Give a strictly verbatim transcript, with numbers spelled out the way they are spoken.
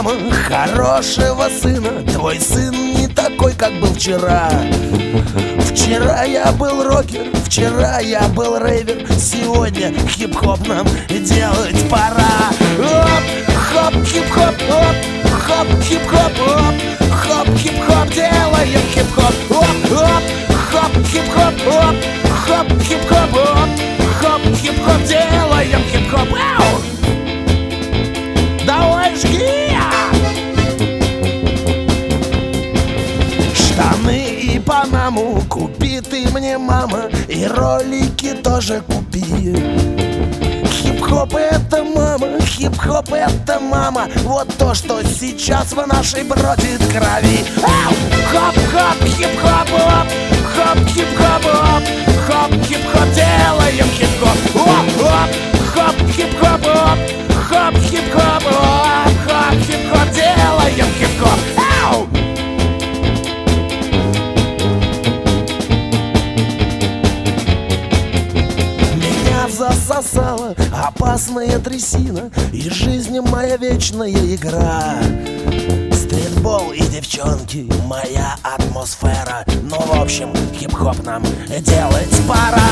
мама хорошего сына. Твой сын не такой, как был вчера. Вчера я был рокер, вчера я был рейвер. Сегодня хип-хоп нам делать пора. Оп, хоп, хип-хоп, оп, хоп, хип-хоп, оп, хоп, хип-хоп, делаем хип-хоп. Оп, оп, хоп, хип-хоп, оп, хоп, хип-хоп, оп, хоп, хип-хоп, делаем хип-хоп. Ау! Давай жги! Штаны и панаму купи ты мне, мама, и ролики тоже купи. Хип-хоп это мама, хип-хоп это мама. Вот то, что сейчас в нашей бродит крови. Ау! Хоп-хоп, хип-хоп, оп, хоп, хип-хоп, оп, хоп, хип-хоп, делаем хип-хоп. Оп, оп, хоп, хип-хоп, оп, хоп, хип-хоп, оп, хоп, хип-хоп, делаем хип-хоп. Ау! Меня засосала опасная трясина, и жизнь моя вечная игра. Стритбол и девчонки, моя атмосфера. Ну, в общем, хип-хоп нам делать пора.